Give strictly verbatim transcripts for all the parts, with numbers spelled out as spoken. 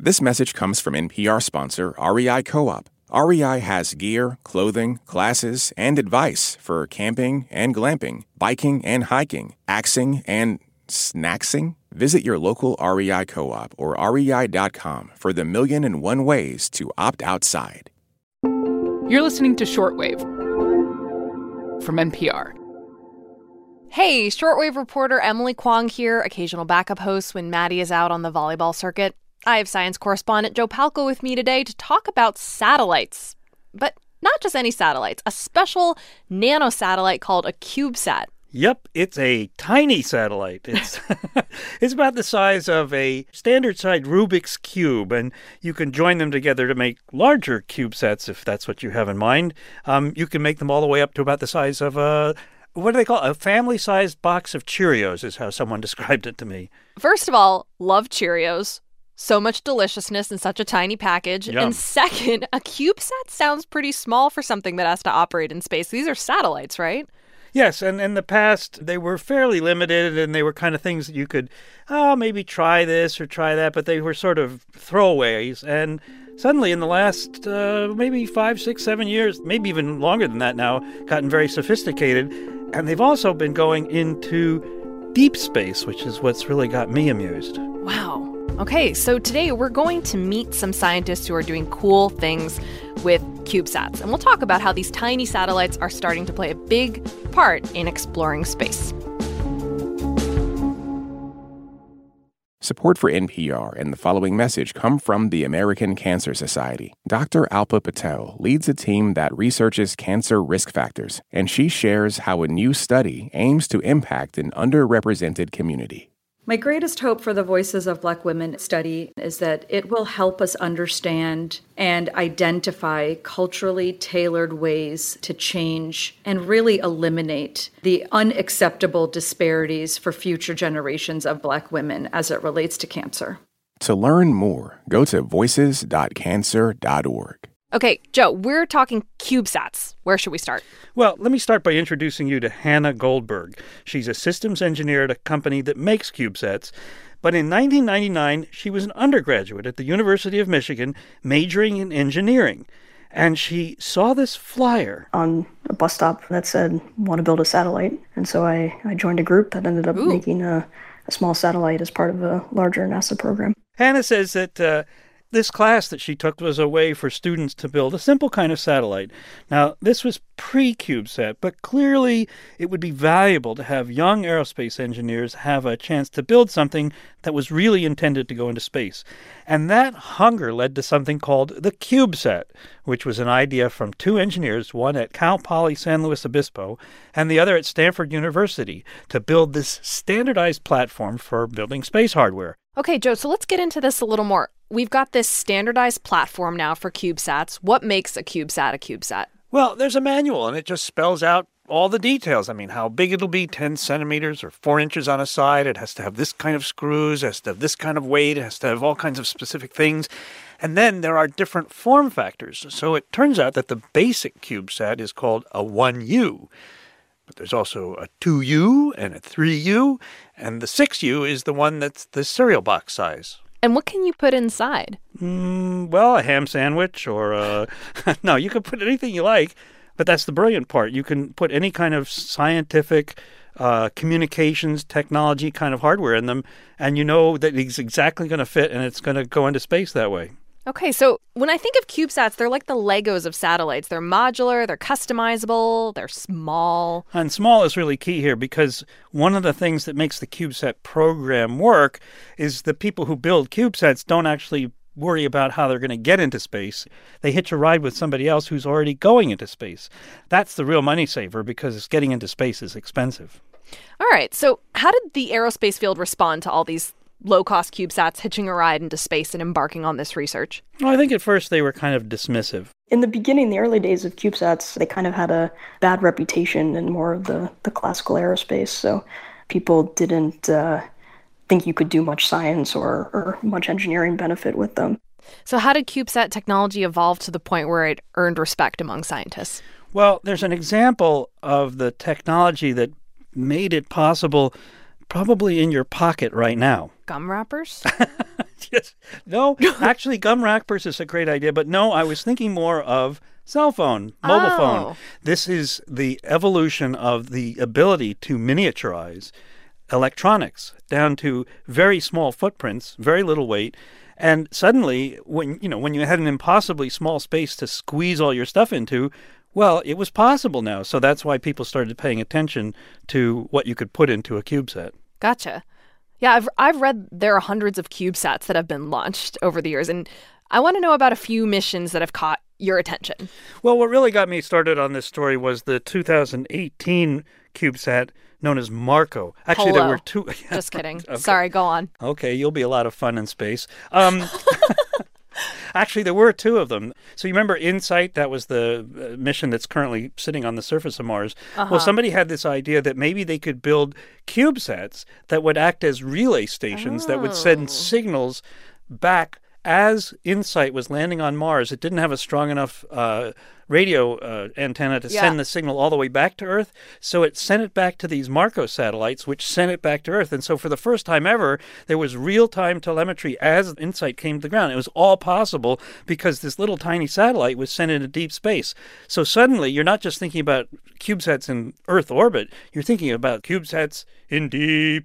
This message comes from N P R sponsor R E I Co-op. R E I has gear, clothing, classes, and advice for camping and glamping, biking and hiking, axing and snacksing. Visit your local R E I Co-op or R E I dot com for the million and one ways to opt outside. You're listening to Shortwave from N P R. Hey, Shortwave reporter Emily Kwong here, occasional backup host when Maddie is out on the volleyball circuit. I have science correspondent Joe Palco with me today to talk about satellites. But not just any satellites, a special nanosatellite called a CubeSat. Yep, it's a tiny satellite. It's it's about the size of a standard-sized Rubik's Cube, and you can join them together to make larger CubeSats if that's what you have in mind. Um, you can make them all the way up to about the size of a... What do they call it? A family-sized box of Cheerios is how someone described it to me. First of all, love Cheerios. So much deliciousness in such a tiny package. Yum. And second, a CubeSat sounds pretty small for something that has to operate in space. These are satellites, right? Yes, and in the past, they were fairly limited, and they were kind of things that you could, oh, maybe try this or try that, but they were sort of throwaways. And suddenly, in the last uh, maybe five, six, seven years, maybe even longer than that now, gotten very sophisticated. And they've also been going into deep space, which is what's really got me amused. Wow. Okay, so today we're going to meet some scientists who are doing cool things with CubeSats. And we'll talk about how these tiny satellites are starting to play a big part in exploring space. Support for N P R and the following message come from the American Cancer Society. Doctor Alpa Patel leads a team that researches cancer risk factors, and she shares how a new study aims to impact an underrepresented community. My greatest hope for the Voices of Black Women study is that it will help us understand and identify culturally tailored ways to change and really eliminate the unacceptable disparities for future generations of Black women as it relates to cancer. To learn more, go to voices dot cancer dot org. Okay, Joe, we're talking CubeSats. Where should we start? Well, let me start by introducing you to Hannah Goldberg. She's a systems engineer at a company that makes CubeSats. But in nineteen ninety-nine, she was an undergraduate at the University of Michigan, majoring in engineering. And she saw this flyer on a bus stop that said, want to build a satellite. And so I, I joined a group that ended up Ooh. making a, a small satellite as part of a larger NASA program. Hannah says that uh, this class that she took was a way for students to build a simple kind of satellite. Now, this was pre-CubeSat, but clearly it would be valuable to have young aerospace engineers have a chance to build something that was really intended to go into space. And that hunger led to something called the CubeSat, which was an idea from two engineers, one at Cal Poly San Luis Obispo and the other at Stanford University, to build this standardized platform for building space hardware. Okay, Joe, so let's get into this a little more. We've got this standardized platform now for CubeSats. What makes a CubeSat a CubeSat? Well, there's a manual, and it just spells out all the details. I mean, how big it'll be, ten centimeters or four inches on a side. It has to have this kind of screws, it has to have this kind of weight, it has to have all kinds of specific things. And then there are different form factors. So it turns out that the basic CubeSat is called a one U. But there's also a two U and a three U, and the six U is the one that's the cereal box size. And what can you put inside? Mm, well, a ham sandwich or a... no, you can put anything you like, but that's the brilliant part. You can put any kind of scientific uh, communications, technology kind of hardware in them, and you know that it's exactly going to fit and it's going to go into space that way. Okay, so when I think of CubeSats, they're like the Legos of satellites. They're modular, they're customizable, they're small. And small is really key here because one of the things that makes the CubeSat program work is the people who build CubeSats don't actually worry about how they're going to get into space. They hitch a ride with somebody else who's already going into space. That's the real money saver because getting into space is expensive. All right, so how did the aerospace field respond to all these low-cost CubeSats hitching a ride into space and embarking on this research? Well, I think at first they were kind of dismissive. In the beginning, the early days of CubeSats, they kind of had a bad reputation in more of the, the classical aerospace. So people didn't uh, think you could do much science or, or much engineering benefit with them. So how did CubeSat technology evolve to the point where it earned respect among scientists? Well, there's an example of the technology that made it possible probably in your pocket right now. gum wrappers? Yes. No, actually, gum wrappers is a great idea. But no, I was thinking more of cell phone, mobile Oh. phone. This is the evolution of the ability to miniaturize electronics down to very small footprints, very little weight. And suddenly, when you know, when you had an impossibly small space to squeeze all your stuff into, well, it was possible now. So that's why people started paying attention to what you could put into a CubeSat. Gotcha. Yeah, I've I've read there are hundreds of CubeSats that have been launched over the years, and I want to know about a few missions that have caught your attention. Well, what really got me started on this story was the two thousand eighteen CubeSat known as Marco. Actually, there Hello. were two. Just kidding. Okay. Sorry, go on. Okay, you'll be a lot of fun in space. Um, actually, there were two of them. So you remember InSight? That was the uh, mission that's currently sitting on the surface of Mars. Uh-huh. Well, somebody had this idea that maybe they could build CubeSats that would act as relay stations that would Oh. send signals back. As InSight was landing on Mars, it didn't have a strong enough uh, radio uh, antenna to Yeah. send the signal all the way back to Earth. So it sent it back to these Marco satellites, which sent it back to Earth. And so for the first time ever, there was real-time telemetry as InSight came to the ground. It was all possible because this little tiny satellite was sent into deep space. So suddenly, you're not just thinking about CubeSats in Earth orbit. You're thinking about CubeSats in deep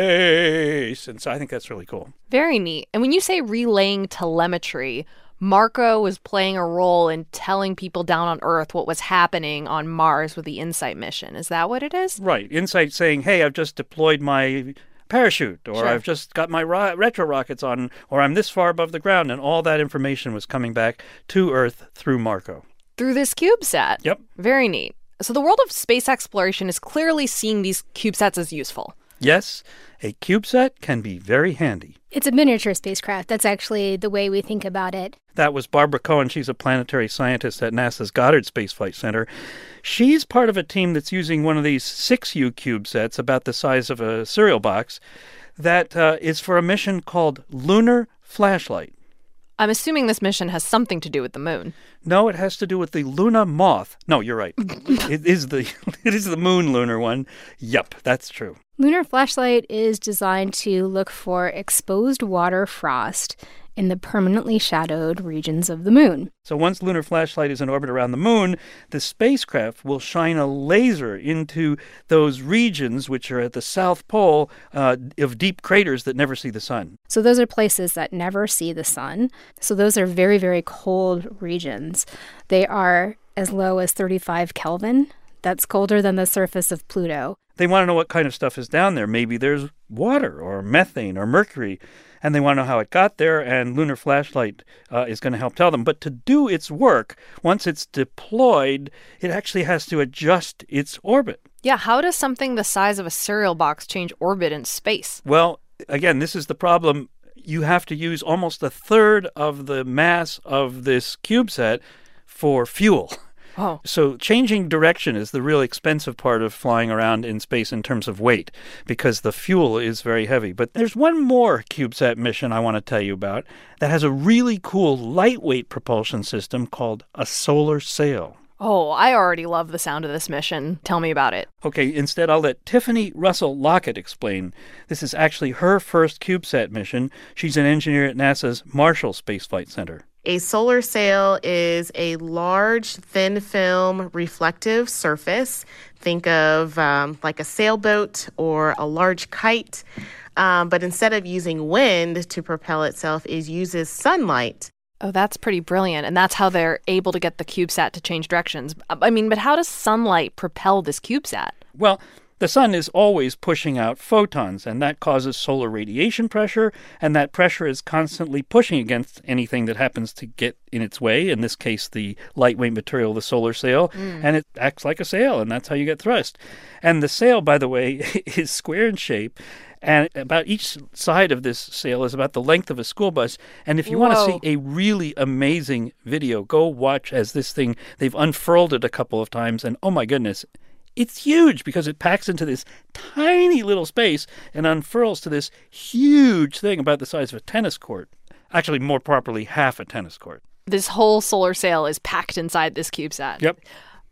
space. And so I think that's really cool. Very neat. And when you say relaying telemetry, Marco was playing a role in telling people down on Earth what was happening on Mars with the InSight mission. Is that what it is? Right. InSight saying, hey, I've just deployed my parachute, or Sure. I've just got my ro- retro rockets on, or I'm this far above the ground. And all that information was coming back to Earth through Marco. Through this CubeSat. Yep. Very neat. So the world of space exploration is clearly seeing these CubeSats as useful. Yes, a CubeSat can be very handy. It's a miniature spacecraft. That's actually the way we think about it. That was Barbara Cohen. She's a planetary scientist at NASA's Goddard Space Flight Center. She's part of a team that's using one of these six U CubeSats about the size of a cereal box that uh, is for a mission called Lunar Flashlight. I'm assuming this mission has something to do with the moon. No, it has to do with the Luna moth. No, you're right. it is the it is the moon lunar one. Yup, that's true. Lunar Flashlight is designed to look for exposed water frost in the permanently shadowed regions of the moon. So once Lunar Flashlight is in orbit around the moon, the spacecraft will shine a laser into those regions which are at the South Pole uh, of deep craters that never see the sun. So those are places that never see the sun. So those are very, very cold regions. They are as low as thirty-five Kelvin. That's colder than the surface of Pluto. They want to know what kind of stuff is down there. Maybe there's water or methane or mercury, and they want to know how it got there, and Lunar Flashlight uh, is going to help tell them. But to do its work, once it's deployed, it actually has to adjust its orbit. Yeah, how does something the size of a cereal box change orbit in space? Well, again, this is the problem. You have to use almost a third of the mass of this CubeSat for fuel. Oh. So changing direction is the real expensive part of flying around in space in terms of weight, because the fuel is very heavy. But there's one more CubeSat mission I want to tell you about that has a really cool lightweight propulsion system called a solar sail. Oh, I already love the sound of this mission. Tell me about it. Okay, instead I'll let Tiffany Russell Lockett explain. This is actually her first CubeSat mission. She's an engineer at NASA's Marshall Space Flight Center. A solar sail is a large, thin film reflective surface. Think of um, like a sailboat or a large kite. Um, but instead of using wind to propel itself, it uses sunlight. Oh, that's pretty brilliant. And that's how they're able to get the CubeSat to change directions. I mean, but how does sunlight propel this CubeSat? Well, the sun is always pushing out photons, and that causes solar radiation pressure, and that pressure is constantly pushing against anything that happens to get in its way, in this case, the lightweight material, the solar sail, mm. and it acts like a sail, and that's how you get thrust. And the sail, by the way, is square in shape, and about each side of this sail is about the length of a school bus. And if you Whoa. want to see a really amazing video, go watch as this thing, they've unfurled it a couple of times, and oh my goodness, it's huge because it packs into this tiny little space and unfurls to this huge thing about the size of a tennis court. Actually, more properly, half a tennis court. This whole solar sail is packed inside this CubeSat. Yep.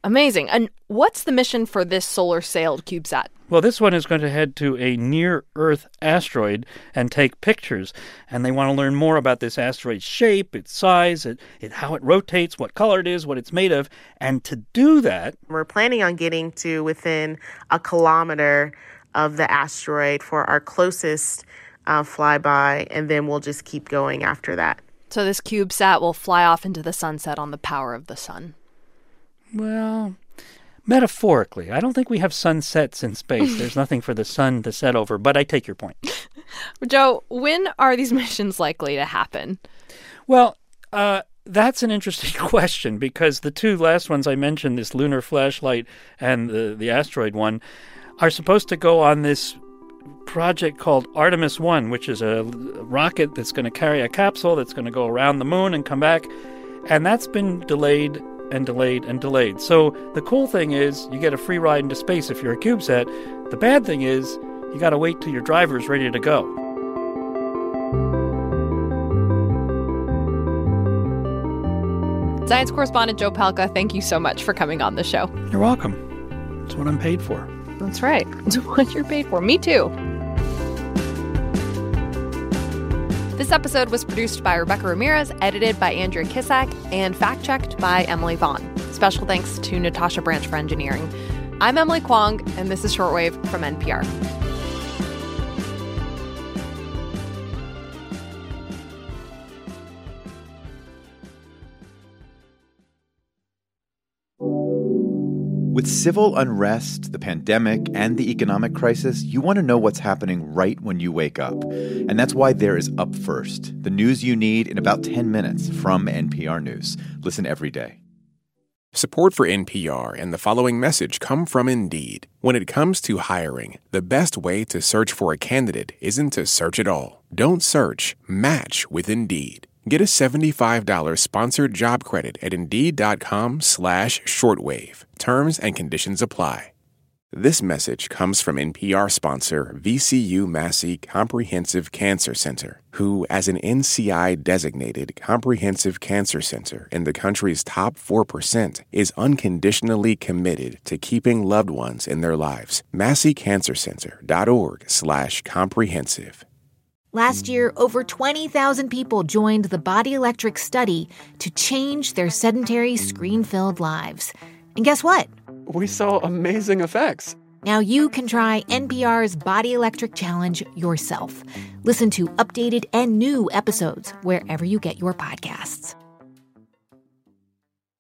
Amazing. And what's the mission for this solar-sailed CubeSat? Well, this one is going to head to a near-Earth asteroid and take pictures. And they want to learn more about this asteroid's shape, its size, it, it, how it rotates, what color it is, what it's made of. And to do that, we're planning on getting to within a kilometer of the asteroid for our closest uh, flyby, and then we'll just keep going after that. So this CubeSat will fly off into the sunset on the power of the sun. Well, metaphorically. I don't think we have sunsets in space. There's nothing for the sun to set over, but I take your point. Joe, when are these missions likely to happen? Well, uh, that's an interesting question, because the two last ones I mentioned, this lunar flashlight and the, the asteroid one, are supposed to go on this project called Artemis one, which is a rocket that's going to carry a capsule that's going to go around the moon and come back. And that's been delayed and delayed and delayed. So the cool thing is you get a free ride into space if you're a CubeSat. The bad thing is you got to wait till your driver's ready to go. Science correspondent Joe Palca, thank you so much for coming on the show. You're welcome. That's what I'm paid for. That's right. It's what you're paid for. Me too. This episode was produced by Rebecca Ramirez, edited by Andrea Kissack, and fact-checked by Emily Vaughn. Special thanks to Natasha Branch for engineering. I'm Emily Kwong, and this is Shortwave from N P R. With civil unrest, the pandemic, and the economic crisis, you want to know what's happening right when you wake up. And that's why there is Up First, the news you need in about ten minutes from N P R News. Listen every day. Support for N P R and the following message come from Indeed. When it comes to hiring, the best way to search for a candidate isn't to search at all. Don't search, match with Indeed. Get a seventy-five dollars sponsored job credit at Indeed.com slash shortwave. Terms and conditions apply. This message comes from N P R sponsor V C U Massey Comprehensive Cancer Center, who, as an N C I-designated comprehensive cancer center in the country's top four percent, is unconditionally committed to keeping loved ones in their lives. Massey Cancer Center dot org slash comprehensive. Last year, over twenty thousand people joined the Body Electric study to change their sedentary, screen-filled lives. And guess what? We saw amazing effects. Now you can try N P R's Body Electric Challenge yourself. Listen to updated and new episodes wherever you get your podcasts.